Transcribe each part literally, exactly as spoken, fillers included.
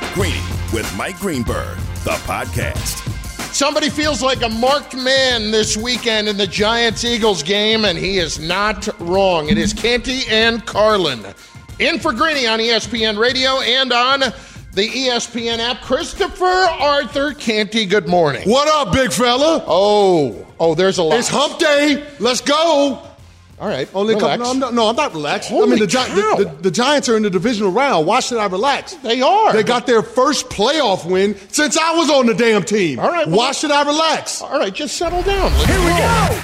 Greeny with Mike Greenberg, the podcast. Somebody feels like a marked man this weekend in the Giants-Eagles game, and he is not wrong. It is Canty and Carlin. In for Greeny on E S P N Radio and on the E S P N app. Christopher Arthur Canty, good morning. What up, big fella? Oh, oh, there's a lot. It's hump day. Let's go. All right, Only relax. a couple. No, I'm not, no, I'm not relaxed. Holy I mean, the, Gi- cow. the, the, the Giants are in the divisional round. Why should I relax? They are. They got their first playoff win since I was on the damn team. All right. Why well, should I relax? All right, just settle down. Let's Here we go.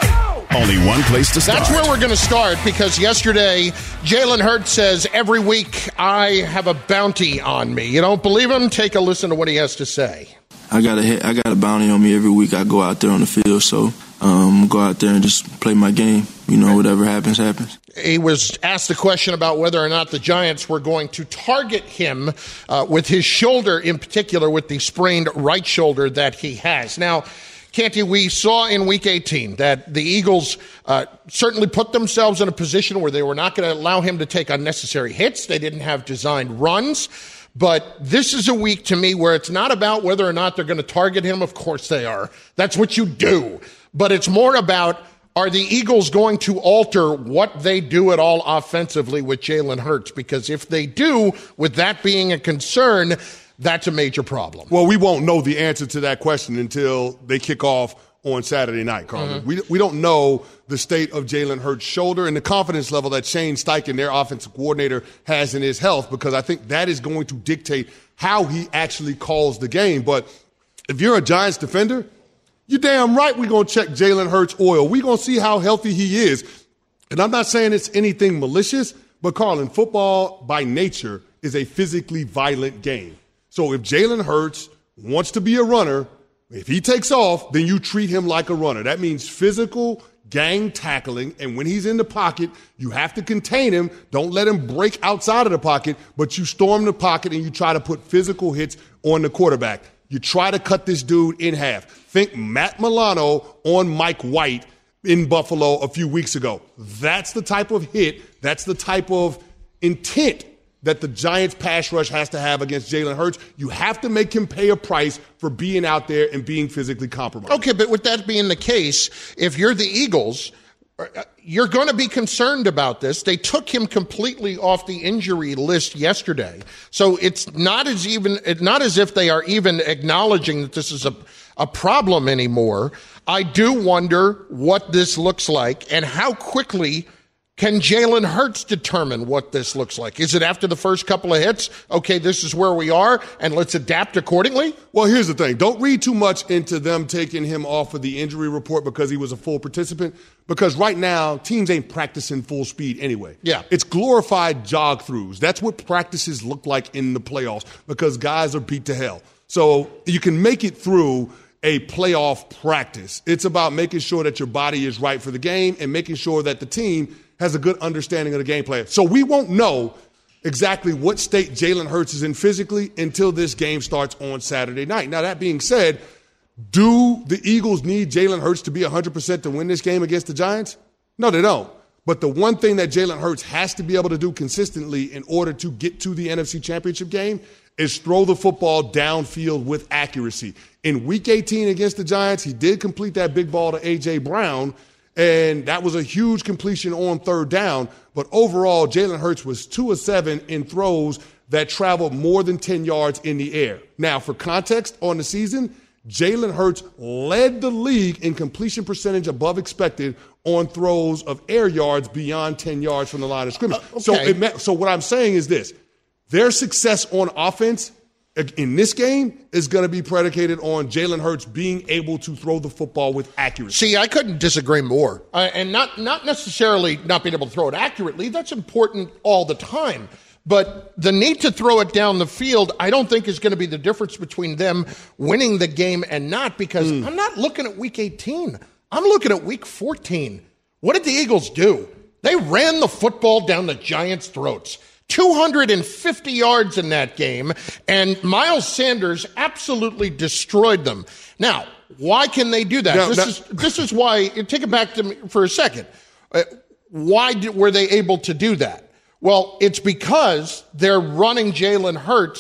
go. Only one place to start. That's where we're going to start, because yesterday Jalen Hurts says, every week I have a bounty on me. You don't believe him? Take a listen to what he has to say. I got a I got a bounty on me every week I go out there on the field, so um, go out there and just play my game. You know, whatever happens, happens. He was asked a question about whether or not the Giants were going to target him uh, with his shoulder, in particular with the sprained right shoulder that he has. Now, Canty, we saw in Week eighteen that the Eagles uh, certainly put themselves in a position where they were not going to allow him to take unnecessary hits. They didn't have designed runs. But this is a week to me where it's not about whether or not they're going to target him. Of course they are. That's what you do. But it's more about, are the Eagles going to alter what they do at all offensively with Jalen Hurts? Because if they do, with that being a concern, that's a major problem. Well, we won't know the answer to that question until they kick off on Saturday night, Carlin. Mm-hmm. We we don't know the state of Jalen Hurts' shoulder and the confidence level that Shane Steichen, their offensive coordinator, has in his health, because I think that is going to dictate how he actually calls the game. But if you're a Giants defender, you're damn right we're going to check Jalen Hurts' oil. We're going to see how healthy he is. And I'm not saying it's anything malicious, but, Carlin, football by nature is a physically violent game. So if Jalen Hurts wants to be a runner, if he takes off, then you treat him like a runner. That means physical gang tackling, and when he's in the pocket, you have to contain him. Don't let him break outside of the pocket, but you storm the pocket and you try to put physical hits on the quarterback. You try to cut this dude in half. Think Matt Milano on Mike White in Buffalo a few weeks ago. That's the type of hit, that's the type of intent that the Giants pass rush has to have against Jalen Hurts. You have to make him pay a price for being out there and being physically compromised. Okay, but with that being the case, if you're the Eagles, you're going to be concerned about this. They took him completely off the injury list yesterday. So it's not as even not as if they are even acknowledging that this is a, a problem anymore. I do wonder what this looks like and how quickly can Jalen Hurts determine what this looks like? Is it after the first couple of hits? Okay, this is where we are, and let's adapt accordingly? Well, here's the thing. Don't read too much into them taking him off of the injury report because he was a full participant, because right now, teams ain't practicing full speed anyway. Yeah. It's glorified jog-throughs. That's what practices look like in the playoffs, because guys are beat to hell. So you can make it through a playoff practice. It's about making sure that your body is right for the game and making sure that the team has a good understanding of the game plan. So we won't know exactly what state Jalen Hurts is in physically until this game starts on Saturday night. Now, that being said, do the Eagles need Jalen Hurts to be one hundred percent to win this game against the Giants? No, they don't. But the one thing that Jalen Hurts has to be able to do consistently in order to get to the N F C Championship game is throw the football downfield with accuracy. In Week eighteen against the Giants, he did complete that big ball to A J. Brown, and that was a huge completion on third down. But overall, Jalen Hurts was two of seven in throws that traveled more than ten yards in the air. Now, for context on the season, Jalen Hurts led the league in completion percentage above expected on throws of air yards beyond ten yards from the line of scrimmage. Uh, okay. So, it meant, so what I'm saying is this. Their success on offense in this game is going to be predicated on Jalen Hurts being able to throw the football with accuracy. See, I couldn't disagree more. Uh, and not, not necessarily not being able to throw it accurately. That's important all the time. But the need to throw it down the field, I don't think is going to be the difference between them winning the game and not, because mm. I'm not looking at Week eighteen. I'm looking at Week fourteen. What did the Eagles do? They ran the football down the Giants' throats. two hundred fifty yards in that game, and Miles Sanders absolutely destroyed them. Now, why can they do that? Now, this, now, is, this is why, take it back to me for a second. Uh, why did, were they able to do that? Well, it's because they're running Jalen Hurts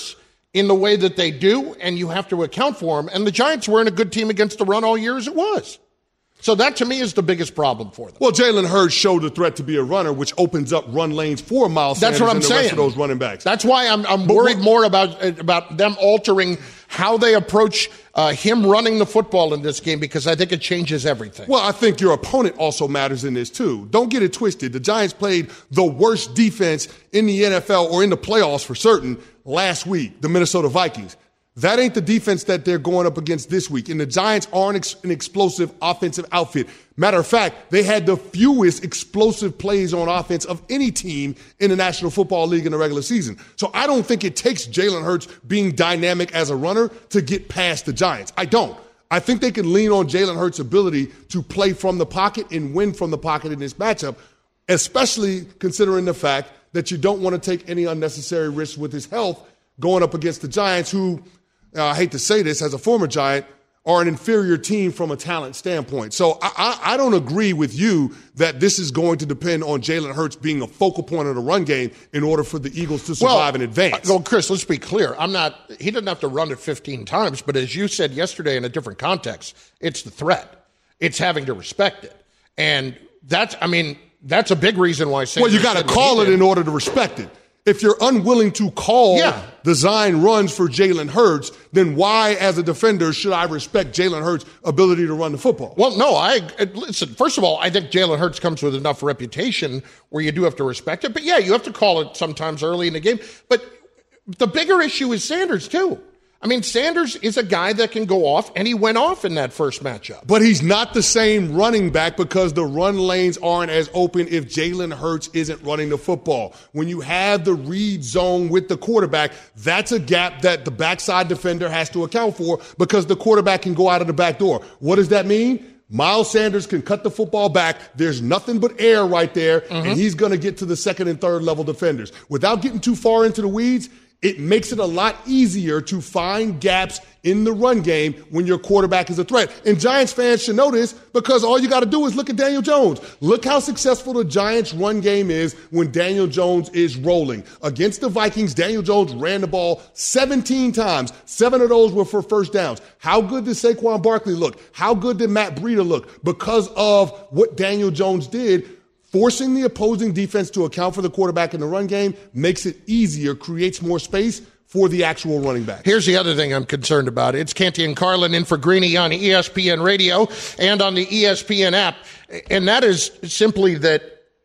in the way that they do, and you have to account for them. And the Giants weren't a good team against the run all year as it was. So that, to me, is the biggest problem for them. Well, Jalen Hurts showed the threat to be a runner, which opens up run lanes for Miles That's Sanders what I'm and the saying. rest of those running backs. That's why I'm, I'm But worried what, more about about them altering how they approach uh, him running the football in this game, because I think it changes everything. Well, I think your opponent also matters in this, too. Don't get it twisted. The Giants played the worst defense in the N F L, or in the playoffs for certain, last week, the Minnesota Vikings. That ain't the defense that they're going up against this week. And the Giants aren't an explosive offensive outfit. Matter of fact, they had the fewest explosive plays on offense of any team in the National Football League in the regular season. So I don't think it takes Jalen Hurts being dynamic as a runner to get past the Giants. I don't. I think they can lean on Jalen Hurts' ability to play from the pocket and win from the pocket in this matchup, especially considering the fact that you don't want to take any unnecessary risks with his health going up against the Giants, who, Uh, I hate to say this, as a former Giant, are an inferior team from a talent standpoint. So I, I, I don't agree with you that this is going to depend on Jalen Hurts being a focal point of the run game in order for the Eagles to survive well, and advance. Well, Chris, let's be clear. I'm not. He didn't have to run it fifteen times, but as you said yesterday in a different context, it's the threat. It's having to respect it, and that's. I mean, that's a big reason why. Sanders well, you got to call it in order to respect it. If you're unwilling to call yeah. design runs for Jalen Hurts, then why, as a defender, should I respect Jalen Hurts' ability to run the football? Well, no, I listen. First of all, I think Jalen Hurts comes with enough reputation where you do have to respect it. But yeah, you have to call it sometimes early in the game. But the bigger issue is Sanders too. I mean, Sanders is a guy that can go off, and he went off in that first matchup. But he's not the same running back because the run lanes aren't as open if Jalen Hurts isn't running the football. When you have the read zone with the quarterback, that's a gap that the backside defender has to account for because the quarterback can go out of the back door. What does that mean? Miles Sanders can cut the football back. There's nothing but air right there, mm-hmm. and he's going to get to the second and third level defenders. Without getting too far into the weeds, it makes it a lot easier to find gaps in the run game when your quarterback is a threat. And Giants fans should know this because all you got to do is look at Daniel Jones. Look how successful the Giants' run game is when Daniel Jones is rolling. Against the Vikings, Daniel Jones ran the ball seventeen times. Seven of those were for first downs. How good did Saquon Barkley look? How good did Matt Breida look? Because of what Daniel Jones did. Forcing the opposing defense to account for the quarterback in the run game makes it easier, creates more space for the actual running back. Here's the other thing I'm concerned about. It's Canty and Carlin in for Greeny on E S P N Radio and on the E S P N app. And that is simply that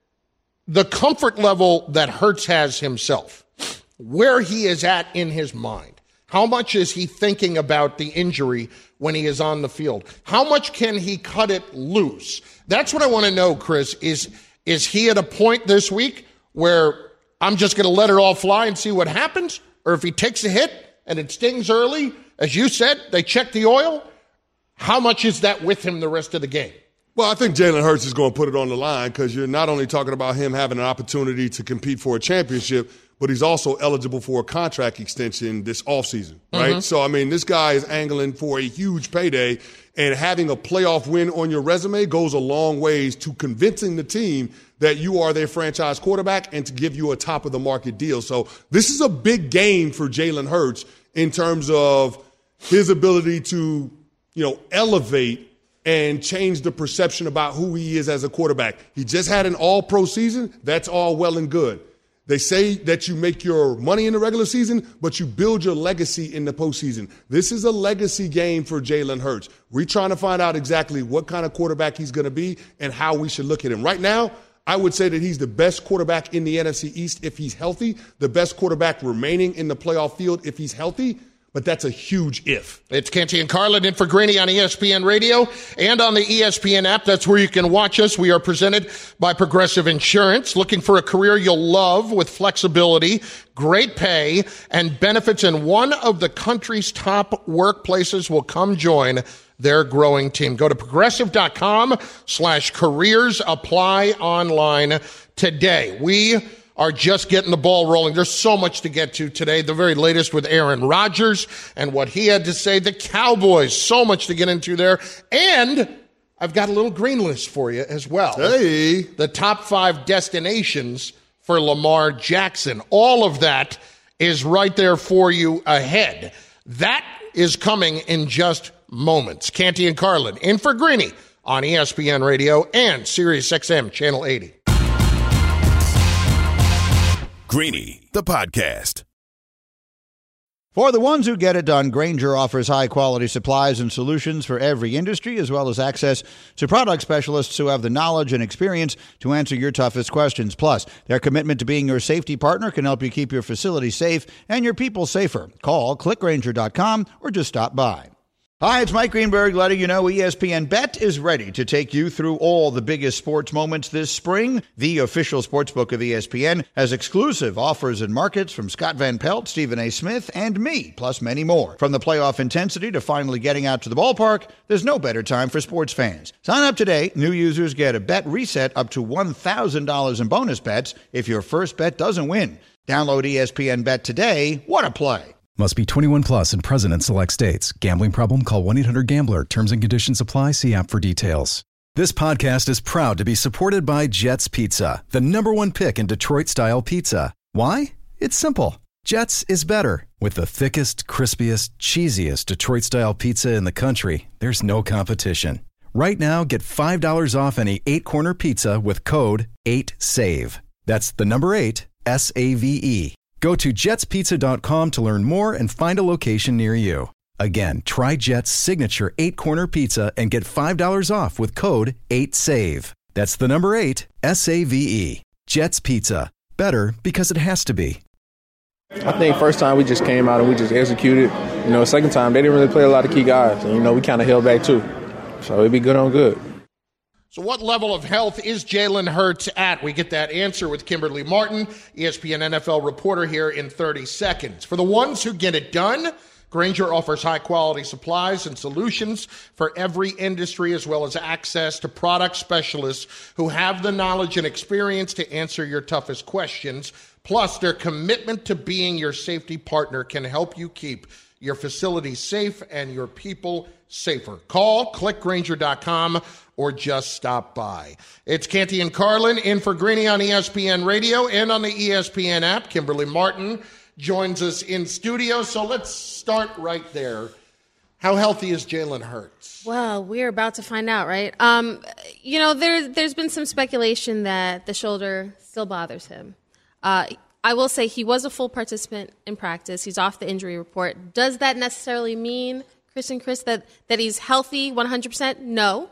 the comfort level that Hurts has himself, where he is at in his mind. How much is he thinking about the injury when he is on the field? How much can he cut it loose? That's what I want to know, Chris, is Is he at a point this week where I'm just going to let it all fly and see what happens? Or if he takes a hit and it stings early, as you said, they check the oil, how much is that with him the rest of the game? Well, I think Jalen Hurts is going to put it on the line because you're not only talking about him having an opportunity to compete for a championship, but he's also eligible for a contract extension this offseason, right? Mm-hmm. So, I mean, this guy is angling for a huge payday, and having a playoff win on your resume goes a long ways to convincing the team that you are their franchise quarterback and to give you a top-of-the-market deal. So this is a big game for Jalen Hurts in terms of his ability to, you know, elevate and change the perception about who he is as a quarterback. He just had an all-pro season. That's all well and good. They say that you make your money in the regular season, but you build your legacy in the postseason. This is a legacy game for Jalen Hurts. We're trying to find out exactly what kind of quarterback he's going to be and how we should look at him. Right now, I would say that he's the best quarterback in the N F C East if he's healthy, the best quarterback remaining in the playoff field if he's healthy. But that's a huge if. It's Canty and Carlin in for Greeny on E S P N Radio and on the E S P N app. That's where you can watch us. We are presented by Progressive Insurance. Looking for a career you'll love with flexibility, great pay, and benefits in one of the country's top workplaces? Will come join their growing team. Go to progressive.com slash careers. Apply online today. We are just getting the ball rolling. There's so much to get to today. The very latest with Aaron Rodgers and what he had to say. The Cowboys, so much to get into there. And I've got a little green list for you as well. Hey. The top five destinations for Lamar Jackson. All of that is right there for you ahead. That is coming in just moments. Canty and Carlin in for Greeny on E S P N Radio and Sirius X M Channel eighty. Greeny, the podcast. For the ones who get it done, Grainger offers high-quality supplies and solutions for every industry, as well as access to product specialists who have the knowledge and experience to answer your toughest questions. Plus, their commitment to being your safety partner can help you keep your facility safe and your people safer. Call click grainger dot com or just stop by. Hi, it's Mike Greenberg letting you know E S P N Bet is ready to take you through all the biggest sports moments this spring. The official sportsbook of E S P N has exclusive offers and markets from Scott Van Pelt, Stephen A. Smith, and me, plus many more. From the playoff intensity to finally getting out to the ballpark, there's no better time for sports fans. Sign up today. New users get a bet reset up to one thousand dollars in bonus bets if your first bet doesn't win. Download E S P N Bet today. What a play. Must be twenty-one plus and present in select states. Gambling problem? Call one eight hundred gambler. Terms and conditions apply. See app for details. This podcast is proud to be supported by Jets Pizza, the number one pick in Detroit-style pizza. Why? It's simple. Jets is better. With the thickest, crispiest, cheesiest Detroit-style pizza in the country, there's no competition. Right now, get five dollars off any eight-corner pizza with code eight save. That's the number eight, S A V E. Go to jets pizza dot com to learn more and find a location near you. Again, try Jet's signature eight-corner pizza and get five dollars off with code eight save. That's the number eight, S A V E. Jet's Pizza. Better because it has to be. I think first time we just came out and we just executed. You know, second time they didn't really play a lot of key guys. And, you know, we kind of held back too. So it'd be good on good. So what level of health is Jalen Hurts at? We get that answer with Kimberly Martin, E S P N N F L reporter, here in thirty seconds. For the ones who get it done, Grainger offers high-quality supplies and solutions for every industry, as well as access to product specialists who have the knowledge and experience to answer your toughest questions. Plus, their commitment to being your safety partner can help you keep your facility safe and your people safer. Call click grainger dot com or just stop by. It's Canty and Carlin in for Greeny on E S P N Radio and on the E S P N app. Kimberly Martin joins us in studio. So let's start right there. How healthy is Jalen Hurts? Well, we're about to find out, right? Um, you know, there, there's been some speculation that the shoulder still bothers him. Uh, I will say he was a full participant in practice. He's off the injury report. Does that necessarily mean, Chris and Chris, that, that he's healthy one hundred percent? No.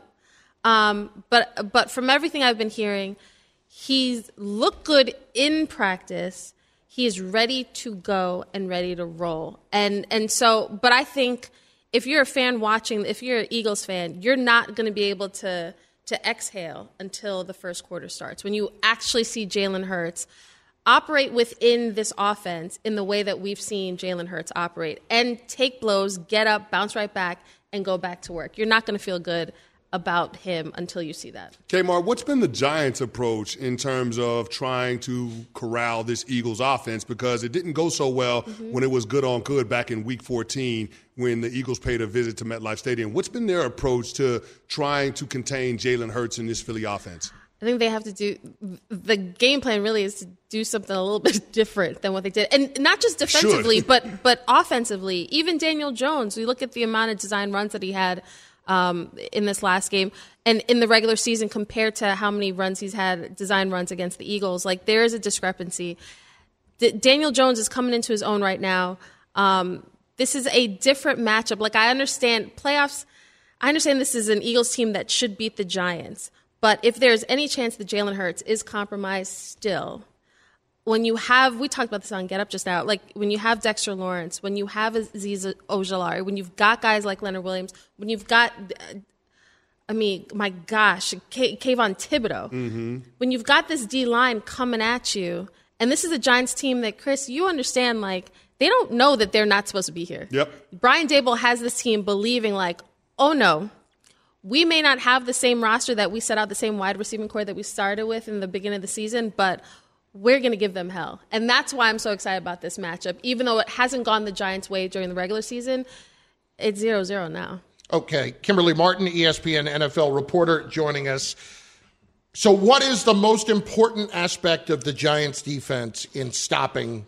Um, but but from everything I've been hearing, he's looked good in practice. He is ready to go and ready to roll. And and so, but I think if you're a fan watching, if you're an Eagles fan, you're not going to be able to to exhale until the first quarter starts. When you actually see Jalen Hurts operate within this offense in the way that we've seen Jalen Hurts operate and take blows, get up, bounce right back, and go back to work. You're not going to feel good about him until you see that. Kmart, what's been the Giants' approach in terms of trying to corral this Eagles offense? Because it didn't go so well mm-hmm. when it was good on good back in week fourteen when the Eagles paid a visit to MetLife Stadium. What's been their approach to trying to contain Jalen Hurts in this Philly offense? I think they have to do – the game plan really is to do something a little bit different than what they did. And not just defensively, but but offensively. Even Daniel Jones, we look at the amount of design runs that he had – Um, in this last game and in the regular season compared to how many runs he's had, design runs against the Eagles. Like, there is a discrepancy. D- Daniel Jones is coming into his own right now. Um, this is a different matchup. Like, I understand playoffs. I understand this is an Eagles team that should beat the Giants. But if there's any chance that Jalen Hurts is compromised still, when you have, we talked about this on Get Up just now, like when you have Dexter Lawrence, when you have Azeez Ojulari, when you've got guys like Leonard Williams, when you've got, I mean, my gosh, K- Kayvon Thibodeau, mm-hmm. when you've got this D-line coming at you, and this is a Giants team that, Chris, you understand, like, they don't know that they're not supposed to be here. Yep. Brian Daboll has this team believing, like, oh, no, we may not have the same roster that we set out, the same wide receiving core that we started with in the beginning of the season, but we're going to give them hell. And that's why I'm so excited about this matchup. Even though it hasn't gone the Giants' way during the regular season, it's zero zero now. Okay. Kimberly Martin, E S P N N F L reporter, joining us. So what is the most important aspect of the Giants' defense in stopping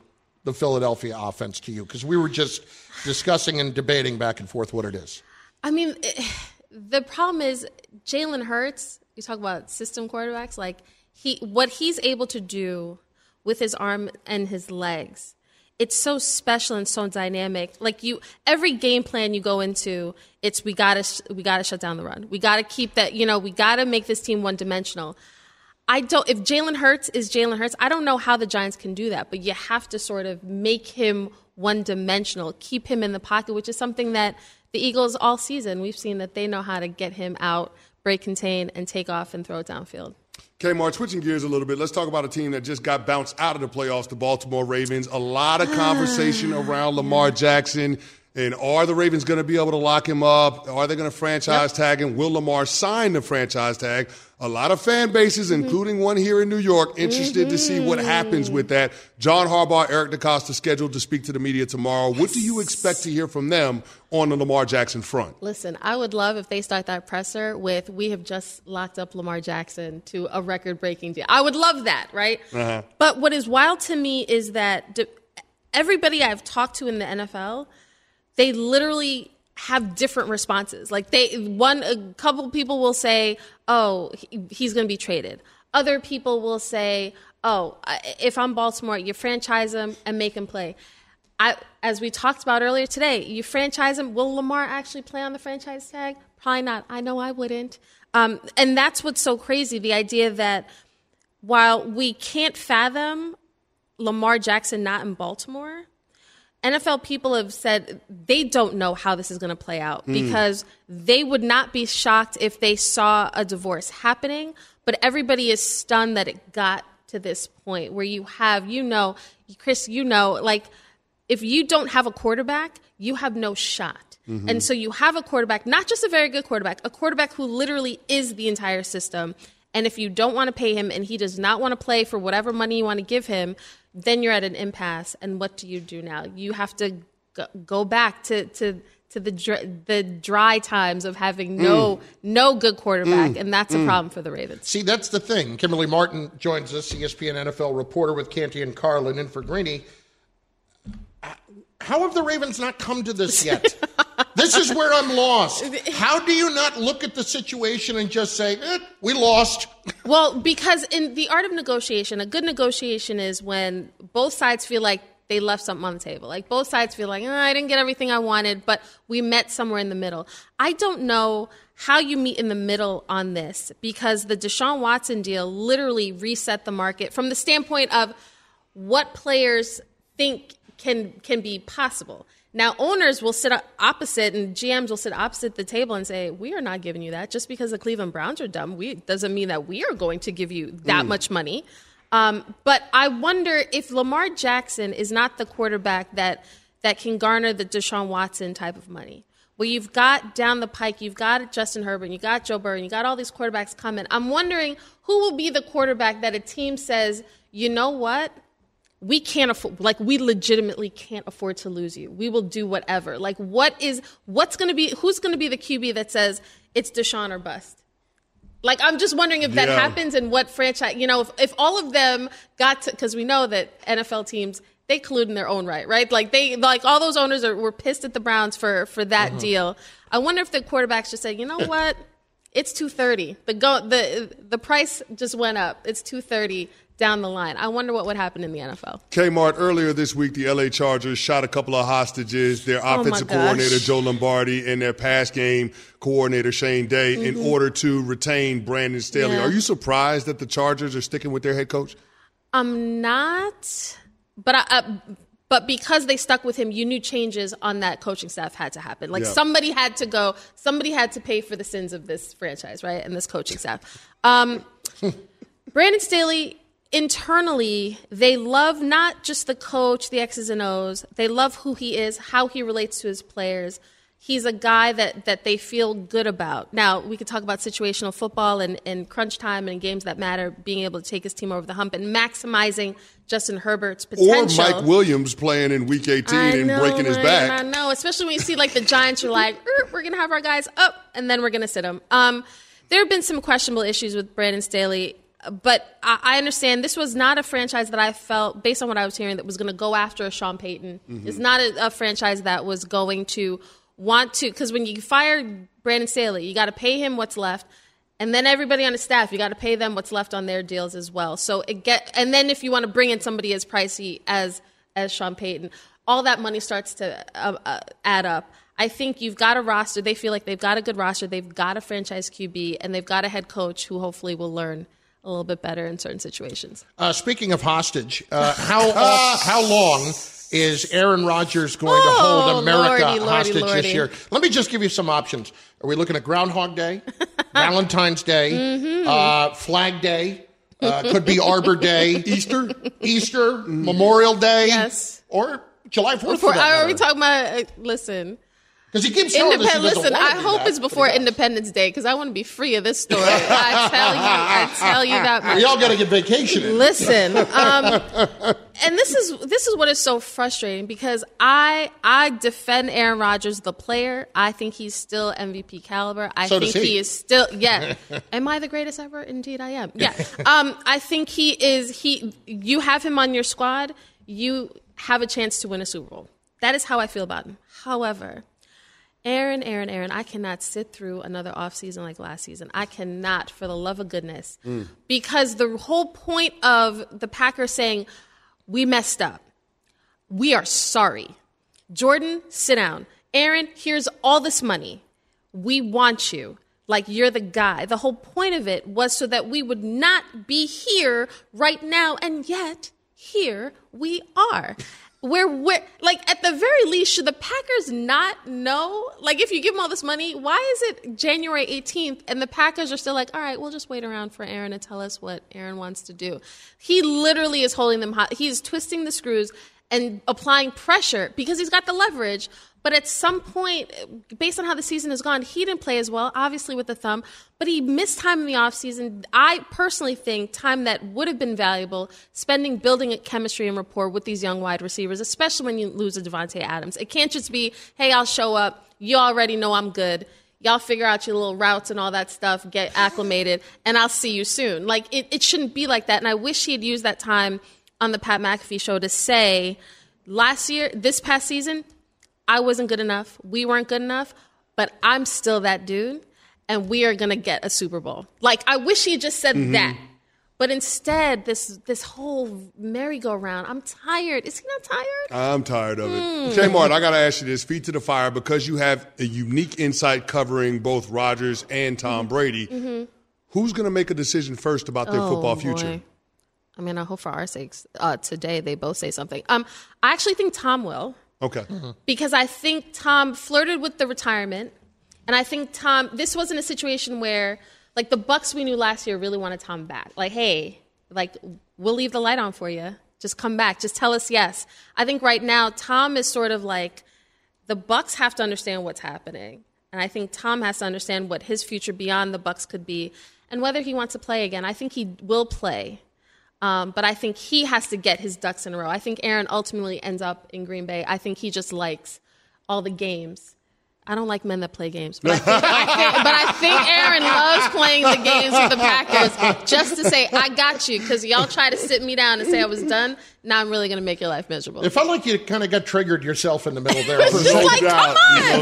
the Philadelphia offense to you? Because we were just discussing and debating back and forth what it is. I mean, it, the problem is Jalen Hurts, you talk about system quarterbacks, like he what he's able to do with his arm and his legs, it's so special and so dynamic. Like you, every game plan you go into, it's we gotta we gotta shut down the run. We gotta keep that. You know, we gotta make this team one dimensional. I don't. If Jalen Hurts is Jalen Hurts, I don't know how the Giants can do that. But you have to sort of make him one dimensional, keep him in the pocket, which is something that the Eagles all season we've seen that they know how to get him out, break, contain, and take off and throw it downfield. Kmart, switching gears a little bit, let's talk about a team that just got bounced out of the playoffs, the Baltimore Ravens. A lot of conversation around Lamar Jackson. And are the Ravens going to be able to lock him up? Are they going to franchise yep. tag him? Will Lamar sign the franchise tag? A lot of fan bases, mm-hmm. including one here in New York, interested mm-hmm. to see what happens with that. John Harbaugh, Eric DeCosta scheduled to speak to the media tomorrow. Yes. What do you expect to hear from them on the Lamar Jackson front? Listen, I would love if they start that presser with, we have just locked up Lamar Jackson to a record-breaking deal. I would love that, right? Uh-huh. But what is wild to me is that everybody I've talked to in the N F L, they literally have different responses. Like they, one, a couple people will say, "Oh, he, he's going to be traded." Other people will say, "Oh, if I'm Baltimore, you franchise him and make him play." I, as we talked about earlier today, you franchise him. Will Lamar actually play on the franchise tag? Probably not. I know I wouldn't. Um, and that's what's so crazy. The idea that while we can't fathom Lamar Jackson not in Baltimore, N F L people have said they don't know how this is going to play out mm. because they would not be shocked if they saw a divorce happening. But everybody is stunned that it got to this point where you have, you know, Chris, you know, like if you don't have a quarterback, you have no shot. Mm-hmm. And so you have a quarterback, not just a very good quarterback, a quarterback who literally is the entire system. And if you don't want to pay him and he does not want to play for whatever money you want to give him, then you're at an impasse. And what do you do now? You have to go back to to, to the dry, the dry times of having no mm. no good quarterback, mm. and that's mm. a problem for the Ravens. See, that's the thing. Kimberly Martin joins us, E S P N N F L reporter with Canty and Carlin in for Greeny. How have the Ravens not come to this yet? This is where I'm lost. How do you not look at the situation and just say, eh, we lost? Well, because in the art of negotiation, a good negotiation is when both sides feel like they left something on the table. Like both sides feel like, oh, I didn't get everything I wanted, but we met somewhere in the middle. I don't know how you meet in the middle on this because the Deshaun Watson deal literally reset the market from the standpoint of what players think can can be possible. Now, owners will sit opposite and G Ms will sit opposite the table and say, we are not giving you that. Just because the Cleveland Browns are dumb, we doesn't mean that we are going to give you that mm. much money. Um, but I wonder if Lamar Jackson is not the quarterback that that can garner the Deshaun Watson type of money. Well, you've got down the pike, you've got Justin Herbert, you got Joe Burrow, you got all these quarterbacks coming. I'm wondering who will be the quarterback that a team says, you know what? We can't afford, like, we legitimately can't afford to lose you. We will do whatever. Like, what is, what's going to be, who's going to be the Q B that says it's Deshaun or bust? Like, I'm just wondering if that yeah. happens and what franchise, you know, if, if all of them got to, because we know that N F L teams, they collude in their own right, right? Like, they, like, all those owners are, were pissed at the Browns for, for that uh-huh. deal. I wonder if the quarterbacks just say, you know what? It's two thirty. The go, the, the price just went up. It's two thirty. Down the line. I wonder what would happen in the N F L. Kmart, earlier this week, the L A Chargers shot a couple of hostages, their oh offensive coordinator, Joe Lombardi, and their pass game coordinator, Shane Day, mm-hmm. in order to retain Brandon Staley. Yeah. Are you surprised that the Chargers are sticking with their head coach? I'm not, but I, uh, but because they stuck with him, you knew changes on that coaching staff had to happen. Like, yeah. somebody had to go, somebody had to pay for the sins of this franchise, right, and this coaching staff. Um, Brandon Staley, internally, they love not just the coach, the X's and O's. They love who he is, how he relates to his players. He's a guy that, that they feel good about. Now, we could talk about situational football and, and crunch time and games that matter, being able to take his team over the hump and maximizing Justin Herbert's potential. Or Mike Williams playing in Week eighteen I and know, breaking his back. I know, especially when you see like the Giants are like, er, we're going to have our guys up, and then we're going to sit them. Um, there have been some questionable issues with Brandon Staley. but I, I understand this was not a franchise that I felt, based on what I was hearing, that was going to go after a Sean Payton. Mm-hmm. It's not a, a franchise that was going to want to, because when you fire Brandon Staley, you got to pay him what's left. And then everybody on the staff, you got to pay them what's left on their deals as well. So it get, and then if you want to bring in somebody as pricey as as Sean Payton, all that money starts to uh, uh, add up. I think you've got a roster. They feel like they've got a good roster. They've got a franchise Q B, and they've got a head coach who hopefully will learn a little bit better in certain situations. Uh, speaking of hostage, uh, how off, how long is Aaron Rodgers going oh, to hold America Lordy, Lordy, hostage Lordy. this year? Let me just give you some options. Are we looking at Groundhog Day, Valentine's Day, mm-hmm. uh, Flag Day, uh, could be Arbor Day, Easter, Easter, mm. Memorial Day, yes, or July fourth? Before, are we talking about, uh, listen... Because he keeps telling us he Listen, I hope that, it's before Independence Day because I want to be free of this story. I tell you, I tell you that much. We all got to get vacation in. Listen, um, and this is this is what is so frustrating because I I defend Aaron Rodgers, the player. I think he's still M V P caliber. I so think he. he is still. Yeah, am I the greatest ever? Indeed, I am. Yeah, um, I think he is. He, you have him on your squad, you have a chance to win a Super Bowl. That is how I feel about him. However, Aaron, Aaron, Aaron, I cannot sit through another offseason like last season. I cannot, for the love of goodness. Mm. Because the whole point of the Packers saying, we messed up. We are sorry. Jordan, sit down. Aaron, here's all this money. We want you. Like, you're the guy. The whole point of it was so that we would not be here right now, and yet here we are. Where, where, like, at the very least, should the Packers not know? Like, if you give them all this money, why is it January eighteenth and the Packers are still like, all right, we'll just wait around for Aaron to tell us what Aaron wants to do? He literally is holding them hot. He's twisting the screws and applying pressure because he's got the leverage. But at some point, based on how the season has gone, he didn't play as well, obviously with the thumb, but he missed time in the offseason. I personally think time that would have been valuable, spending building a chemistry and rapport with these young wide receivers, especially when you lose a Devontae Adams. It can't just be, hey, I'll show up. You already know I'm good. Y'all figure out your little routes and all that stuff, get acclimated, and I'll see you soon. Like, it, it shouldn't be like that. And I wish he had used that time on the Pat McAfee show to say, last year, this past season, I wasn't good enough. We weren't good enough, but I'm still that dude, and we are going to get a Super Bowl. Like, I wish he had just said mm-hmm. that. But instead, this this whole merry-go-round, I'm tired. Is he not tired? I'm tired of mm. it. Jay Martin, I got to ask you this. Feet to the fire, because you have a unique insight covering both Rodgers and Tom mm-hmm. Brady. Mm-hmm. Who's going to make a decision first about their oh, football boy. future? I mean, I hope for our sakes uh, today they both say something. Um, I actually think Tom will. Okay. Mm-hmm. Because I think Tom flirted with the retirement, and I think Tom, this wasn't a situation where, like, the Bucs we knew last year really wanted Tom back. Like, hey, like, we'll leave the light on for you. Just come back. Just tell us yes. I think right now Tom is sort of like, the Bucs have to understand what's happening, and I think Tom has to understand what his future beyond the Bucs could be, and whether he wants to play again. I think he will play. Um, but I think he has to get his ducks in a row. I think Aaron ultimately ends up in Green Bay. I think he just likes all the games. I don't like men that play games. But I think, I think, but I think Aaron loves playing the games with the Packers just to say, I got you, because y'all try to sit me down and say I was done. Now I'm really going to make your life miserable. It felt like you kind of got triggered yourself in the middle there. It's just no like, doubt. Come on, no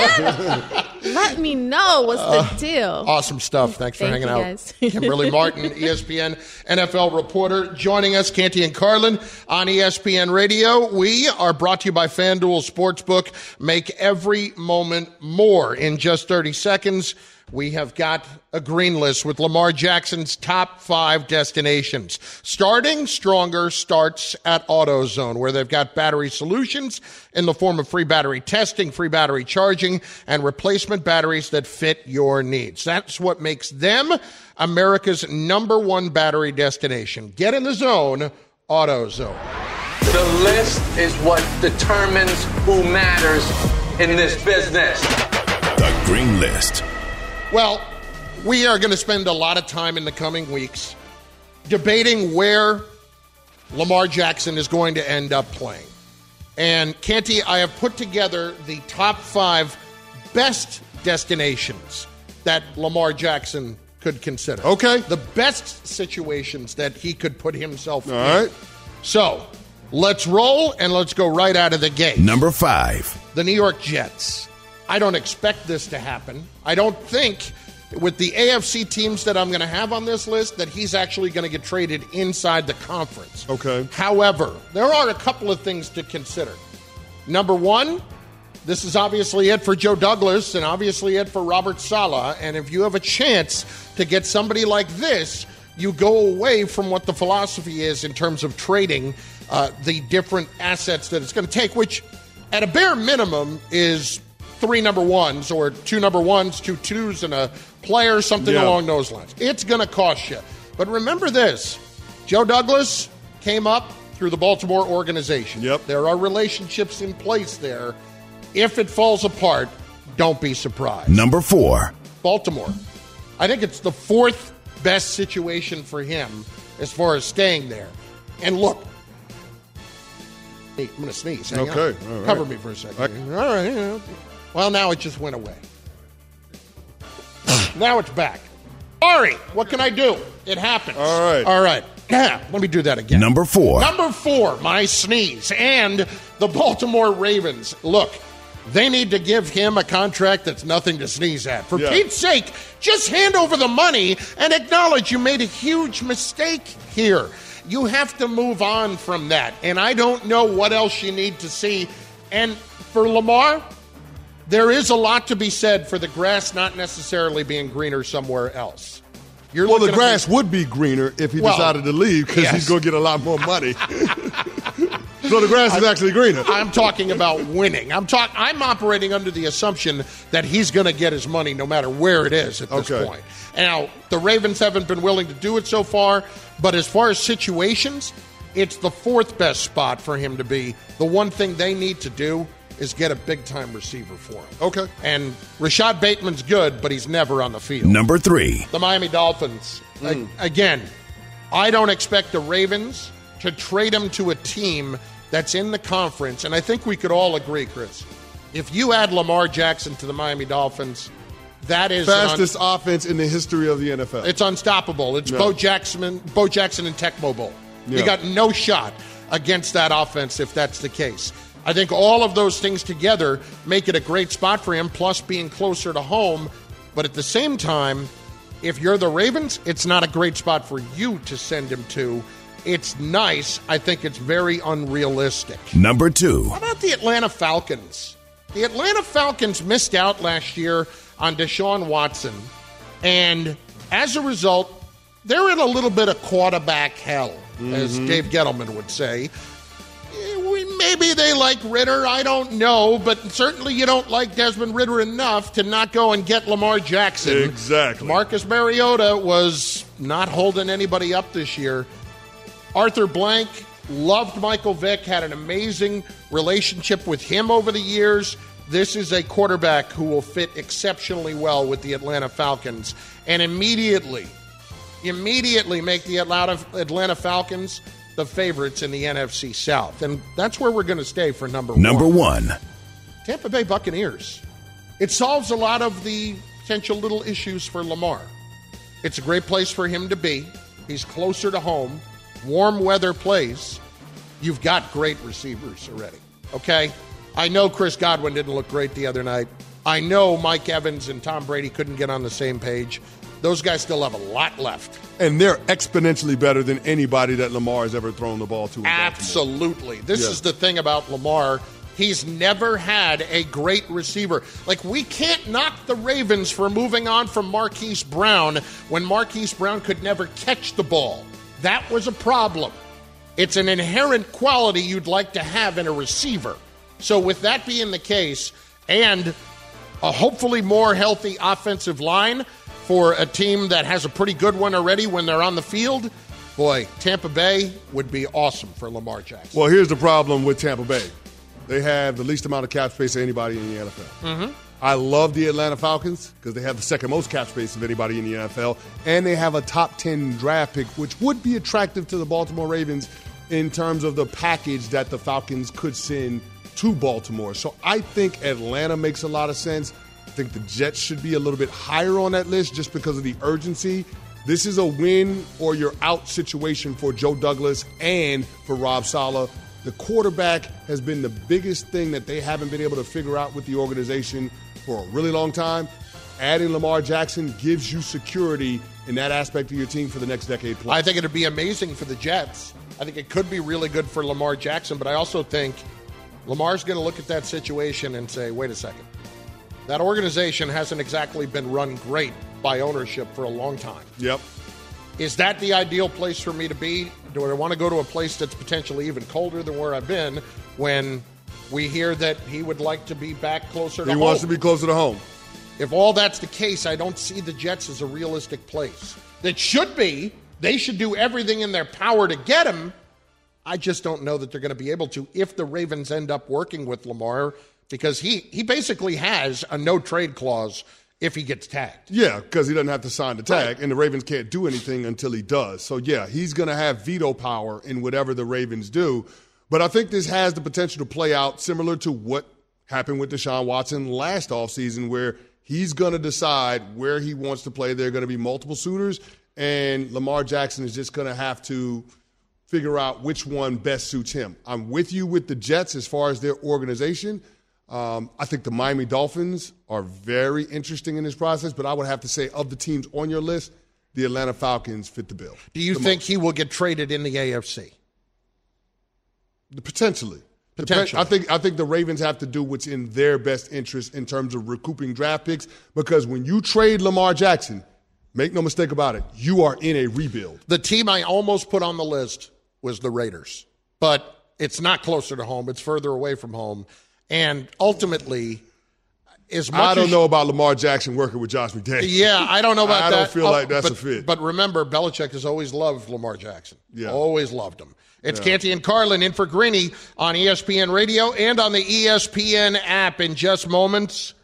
man. Let me know what's the uh, deal. Awesome stuff. Thanks for Thank hanging you, out. Guys. Kimberly Martin, E S P N N F L reporter, joining us. Canty and Carlin on E S P N Radio. We are brought to you by FanDuel Sportsbook. Make every moment more. In just thirty seconds, we have got a green list with Lamar Jackson's top five destinations. Starting stronger starts at AutoZone, where they've got battery solutions in the form of free battery testing, free battery charging, and replacement batteries that fit your needs. That's what makes them America's number one battery destination. Get in the zone, AutoZone. The list is what determines who matters in this business. The Green List. Well, we are going to spend a lot of time in the coming weeks debating where Lamar Jackson is going to end up playing. And, Canty, I have put together the top five best destinations that Lamar Jackson could consider. Okay. The best situations that he could put himself All in. right. So, let's roll and let's go right out of the gate. Number five. The New York Jets. I don't expect this to happen. I don't think with the A F C teams that I'm going to have on this list that he's actually going to get traded inside the conference. Okay. However, there are a couple of things to consider. Number one, this is obviously it for Joe Douglas and obviously it for Robert Saleh. And if you have a chance to get somebody like this, you go away from what the philosophy is in terms of trading uh, the different assets that it's going to take, which at a bare minimum is three number ones or two number ones, two twos, and a player, something Yeah. along those lines. It's going to cost you. But remember this, Joe Douglas came up through the Baltimore organization. Yep. There are relationships in place there. If it falls apart, don't be surprised. Number four. Baltimore. I think it's the fourth best situation for him as far as staying there. And look, hey, I'm going to sneeze. Hang Okay, on. all right. Cover me for a second. All right. yeah. Well, now it just went away. Now it's back. Sorry. What can I do? It happens. All right. All right. Yeah, let me do that again. Number four. Number four, my sneeze. And the Baltimore Ravens. Look, they need to give him a contract that's nothing to sneeze at. For Yeah. Pete's sake, just hand over the money and acknowledge you made a huge mistake here. You have to move on from that. And I don't know what else you need to see. And for Lamar, there is a lot to be said for the grass not necessarily being greener somewhere else. You're Well, the looking at grass would be greener if he Well, decided to leave because yes. he's going to get a lot more money. So the grass is actually greener. I'm talking about winning. I'm talk. I'm operating under the assumption that he's going to get his money no matter where it is at this Okay. point. Now, the Ravens haven't been willing to do it so far, but as far as situations, it's the fourth best spot for him to be. The one thing they need to do is get a big-time receiver for him. Okay. And Rashad Bateman's good, but he's never on the field. Number three. The Miami Dolphins. A- again, I don't expect the Ravens to trade him to a team that's in the conference. And I think we could all agree, Chris, if you add Lamar Jackson to the Miami Dolphins, that is an un- Fastest offense in the history of the N F L. it's unstoppable. It's Yeah. Bo Jackson, Bo Jackson and Tecmo Bowl. You Yeah. got no shot against that offense if that's the case. I think all of those things together make it a great spot for him, plus being closer to home. But at the same time, if you're the Ravens, it's not a great spot for you to send him to. It's nice. I think it's very unrealistic. Number two. How about the Atlanta Falcons? The Atlanta Falcons missed out last year on Deshaun Watson, and as a result, they're in a little bit of quarterback hell, as Dave Gettleman would say. Eh, we- Maybe they like Ritter, I don't know, but certainly you don't like Desmond Ritter enough to not go and get Lamar Jackson. Exactly. Marcus Mariota was not holding anybody up this year. Arthur Blank loved Michael Vick, had an amazing relationship with him over the years. This is a quarterback who will fit exceptionally well with the Atlanta Falcons and immediately, immediately make the Atlanta, Atlanta Falcons the favorites in the N F C South. And that's where we're going to stay for number one. Number one. Tampa Bay Buccaneers. It solves a lot of the potential little issues for Lamar. It's a great place for him to be. He's closer to home. Warm weather place. You've got great receivers already. Okay? I know Chris Godwin didn't look great the other night. I know Mike Evans and Tom Brady couldn't get on the same page. Those guys still have a lot left. And they're exponentially better than anybody that Lamar has ever thrown the ball to. in Baltimore. Absolutely. This Yeah. is the thing about Lamar. He's never had a great receiver. Like, we can't knock the Ravens for moving on from Marquise Brown when Marquise Brown could never catch the ball. That was a problem. It's an inherent quality you'd like to have in a receiver. So with that being the case, and a hopefully more healthy offensive line for a team that has a pretty good one already when they're on the field, boy, Tampa Bay would be awesome for Lamar Jackson. Well, here's the problem with Tampa Bay. They have the least amount of cap space of anybody in the N F L. Mm-hmm. I love the Atlanta Falcons because they have the second most cap space of anybody in the N F L, and they have a top ten draft pick, which would be attractive to the Baltimore Ravens in terms of the package that the Falcons could send to Baltimore. So I think Atlanta makes a lot of sense. I think the Jets should be a little bit higher on that list just because of the urgency. This is a win or you're out situation for Joe Douglas and for Rob Saleh. The quarterback has been the biggest thing that they haven't been able to figure out with the organization for a really long time. Adding Lamar Jackson gives you security in that aspect of your team for the next decade plus. I think it would be amazing for the Jets. I think it could be really good for Lamar Jackson, but I also think Lamar's going to look at that situation and say, wait a second. That organization hasn't exactly been run great by ownership for a long time. Yep. Is that the ideal place for me to be? Do I want to go to a place that's potentially even colder than where I've been when we hear that he would like to be back closer to he home? He wants to be closer to home. If all that's the case, I don't see the Jets as a realistic place. That should be. They should do everything in their power to get him. I just don't know that they're going to be able to if the Ravens end up working with Lamar, because he, he basically has a no-trade clause if he gets tagged. Yeah, because he doesn't have to sign the tag, right. And the Ravens can't do anything until he does. So, yeah, he's going to have veto power in whatever the Ravens do. But I think this has the potential to play out similar to what happened with Deshaun Watson last offseason, where he's going to decide where he wants to play. There are going to be multiple suitors, and Lamar Jackson is just going to have to figure out which one best suits him. I'm with you with the Jets as far as their organization. Um, I think the Miami Dolphins are very interesting in this process, but I would have to say of the teams on your list, the Atlanta Falcons fit the bill. Do you think most. He will get traded in the A F C? Potentially. Potentially. I think I think the Ravens have to do what's in their best interest in terms of recouping draft picks, because when you trade Lamar Jackson, make no mistake about it, you are in a rebuild. The team I almost put on the list was the Raiders, but it's not closer to home. It's further away from home. And ultimately, as much I don't as, know about Lamar Jackson working with Josh McDaniels. Yeah, I don't know about I that. I don't feel oh, like that's but, a fit. But remember, Belichick has always loved Lamar Jackson. Yeah. Always loved him. It's yeah. Canty and Carlin in for Greeny on E S P N Radio and on the E S P N app in just moments.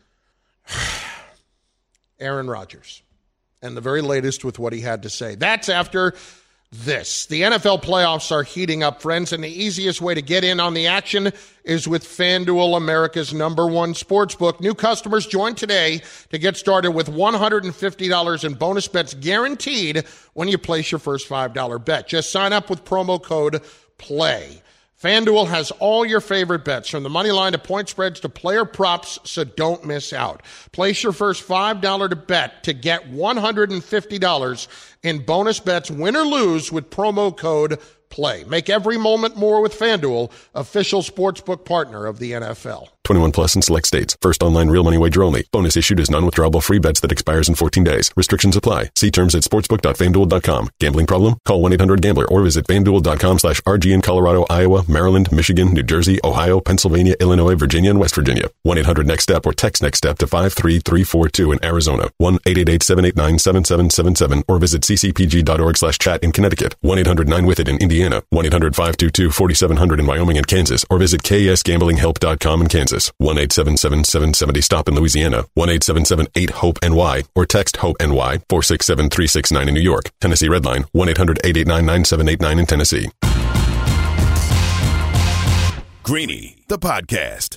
Aaron Rodgers and the very latest with what he had to say. That's after this. The N F L playoffs are heating up, friends, and the easiest way to get in on the action is with FanDuel, America's number one sportsbook. New customers join today to get started with one hundred fifty dollars in bonus bets guaranteed when you place your first five dollars bet. Just sign up with promo code PLAY. FanDuel has all your favorite bets, from the money line to point spreads to player props, so don't miss out. Place your first five dollars to bet to get one hundred fifty dollars in bonus bets, win or lose, with promo code PLAY. Make every moment more with FanDuel, official sportsbook partner of the N F L. twenty-one plus in select states. First online real money wager only. Bonus issued as non-withdrawable free bets that expires in fourteen days. Restrictions apply. See terms at sportsbook dot fan duel dot com. Gambling problem? Call one eight hundred gambler or visit fan duel dot com slash R G in Colorado, Iowa, Maryland, Michigan, New Jersey, Ohio, Pennsylvania, Illinois, Virginia, and West Virginia. one eight hundred next step or text next step to five three three four two in Arizona. one eight eight eight seven eight nine seven seven seven seven or visit c c p g dot org slash chat in Connecticut. one eight hundred nine with it in Indiana. one eight hundred five two two four seven zero zero in Wyoming and Kansas, or visit k s gambling help dot com in Kansas. one eight seven seven seven seven zero stop in Louisiana. one eight seven seven eight hope N Y or text HOPE N Y four six seven three six nine in New York. Tennessee Redline one eight hundred eight eight nine nine seven eight nine in Tennessee. Greeny, the podcast.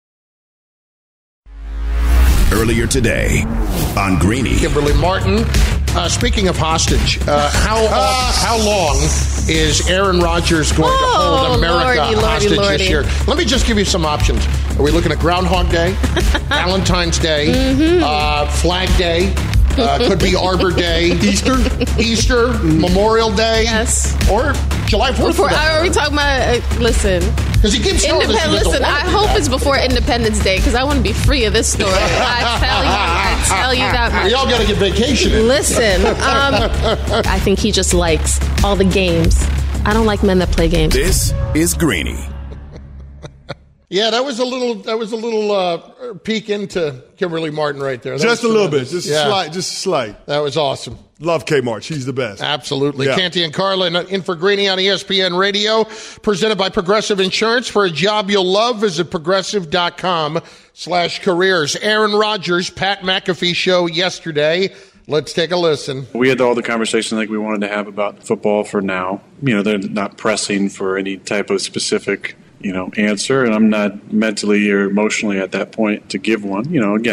Earlier today on Greeny. Kimberly Martin. Uh, speaking of hostage, uh, how uh, how long is Aaron Rodgers going oh, to hold America Lordy, hostage Lordy, this Lordy. year? Let me just give you some options. Are we looking at Groundhog Day, Valentine's Day, mm-hmm. uh, Flag Day? Uh, could be Arbor Day, Easter, Easter, Memorial Day, yes, or July fourth. Before, are we talking about? Uh, listen, because he keeps showing Independ- this. Listen, I hope it's before Independence Day, because I want to be free of this story. I tell you, I tell you that much. Y'all got to get vacation in. Listen, um, I think he just likes all the games. I don't like men that play games. This is Greeny. Yeah, that was a little. That was a little uh, peek into Kimberly Martin right there. That just a was, little uh, bit, just yeah. slight, just slight. That was awesome. Love Kmart. She's the best. Absolutely. Yeah. Canty and Carlin in for Greeny on E S P N Radio, presented by Progressive Insurance. For a job you'll love, visit progressive dot com slash careers. Aaron Rodgers, Pat McAfee show yesterday. Let's take a listen. We had all the conversations I think we wanted to have about football for now. You know, they're not pressing for any type of specific, you know, answer, and I'm not mentally or emotionally at that point to give one. You know, again,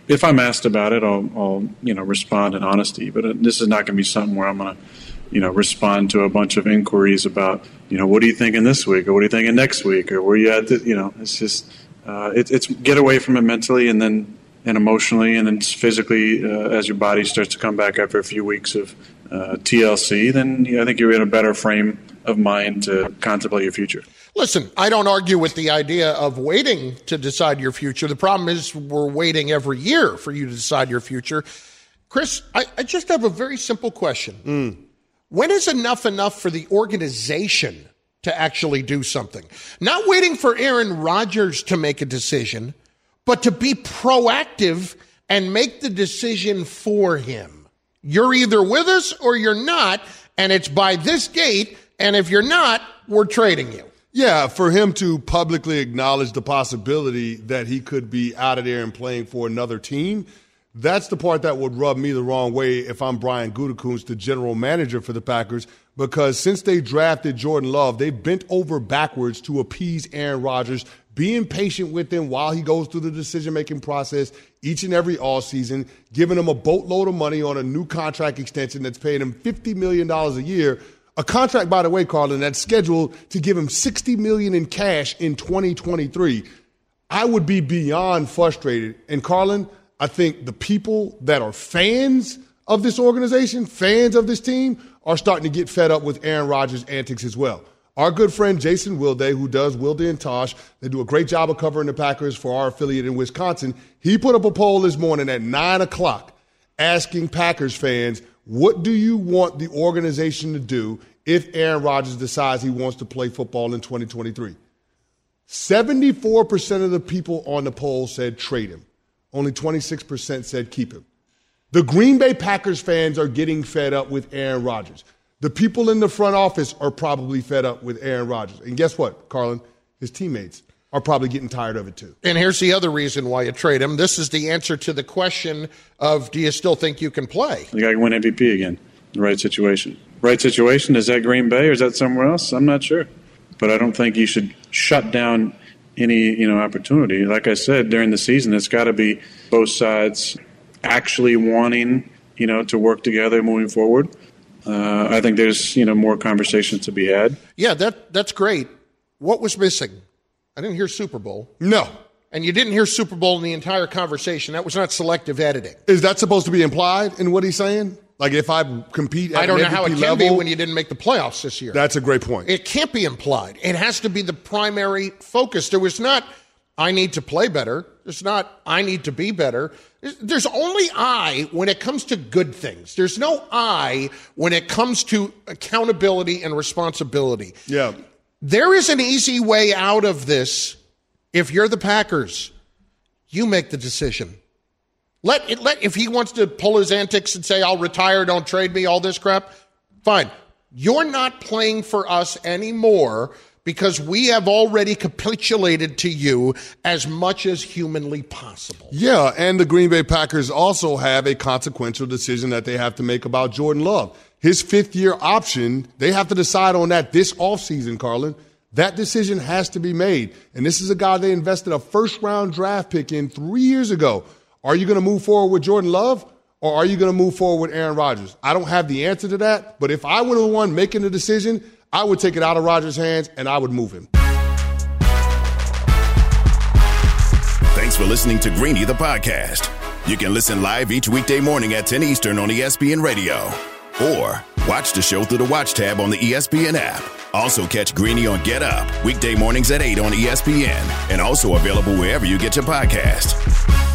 if I'm asked about it, I'll, I'll you know, respond in honesty. But this is not going to be something where I'm going to, you know, respond to a bunch of inquiries about, you know, what are you thinking this week, or what are you thinking next week, or where you at? This, you know, it's just uh, it, it's get away from it mentally, and then and emotionally, and then physically uh, as your body starts to come back after a few weeks of uh, T L C. Then you know, I think you're in a better frame of mind to contemplate your future. Listen, I don't argue with the idea of waiting to decide your future. The problem is we're waiting every year for you to decide your future. Chris, I, I just have a very simple question. Mm. When is enough enough for the organization to actually do something? Not waiting for Aaron Rodgers to make a decision, but to be proactive and make the decision for him. You're either with us or you're not, and it's by this gate, and if you're not, we're trading you. Yeah, for him to publicly acknowledge the possibility that he could be out of there and playing for another team, that's the part that would rub me the wrong way if I'm Brian Gutekunst, the general manager for the Packers, because since they drafted Jordan Love, they've bent over backwards to appease Aaron Rodgers, being patient with him while he goes through the decision-making process each and every offseason, giving him a boatload of money on a new contract extension that's paying him fifty million dollars a year. A contract, by the way, Carlin, that's scheduled to give him sixty million dollars in cash in twenty twenty-three. I would be beyond frustrated. And, Carlin, I think the people that are fans of this organization, fans of this team, are starting to get fed up with Aaron Rodgers' antics as well. Our good friend Jason Wilde, who does Wilde and Tosh, they do a great job of covering the Packers for our affiliate in Wisconsin. He put up a poll this morning at nine o'clock asking Packers fans, what do you want the organization to do if Aaron Rodgers decides he wants to play football in twenty twenty-three? seventy-four percent of the people on the poll said trade him. Only twenty-six percent said keep him. The Green Bay Packers fans are getting fed up with Aaron Rodgers. The people in the front office are probably fed up with Aaron Rodgers. And guess what, Carlin? His teammates are probably getting tired of it too. And here's the other reason why you trade him. This is the answer to the question of, do you still think you can play? The guy can win M V P again. The right situation. Right situation, is that Green Bay or is that somewhere else? I'm not sure. But I don't think you should shut down any, you know, opportunity. Like I said, during the season, it's got to be both sides actually wanting, you know, to work together moving forward. Uh, I think there's, you know, more conversations to be had. Yeah, that that's great. What was missing? I didn't hear Super Bowl. No. And you didn't hear Super Bowl in the entire conversation. That was not selective editing. Is that supposed to be implied in what he's saying? Like if I compete at I don't an know how it can level, be when you didn't make the playoffs this year. That's a great point. It can't be implied. It has to be the primary focus. There was not, I need to play better. There's not, I need to be better. There's only I when it comes to good things. There's no I when it comes to accountability and responsibility. Yeah. There is an easy way out of this. If you're the Packers, you make the decision. Let it, let if he wants to pull his antics and say, I'll retire, don't trade me, all this crap, fine. You're not playing for us anymore because we have already capitulated to you as much as humanly possible. Yeah, and the Green Bay Packers also have a consequential decision that they have to make about Jordan Love. His fifth-year option, they have to decide on that this offseason, Carlin. That decision has to be made. And this is a guy they invested a first-round draft pick in three years ago. Are you going to move forward with Jordan Love, or are you going to move forward with Aaron Rodgers? I don't have the answer to that, but if I were the one making the decision, I would take it out of Rodgers' hands and I would move him. Thanks for listening to Greeny the podcast. You can listen live each weekday morning at ten Eastern on E S P N Radio, or watch the show through the Watch tab on the E S P N app. Also catch Greeny on Get Up weekday mornings at eight on E S P N, and also available wherever you get your podcast.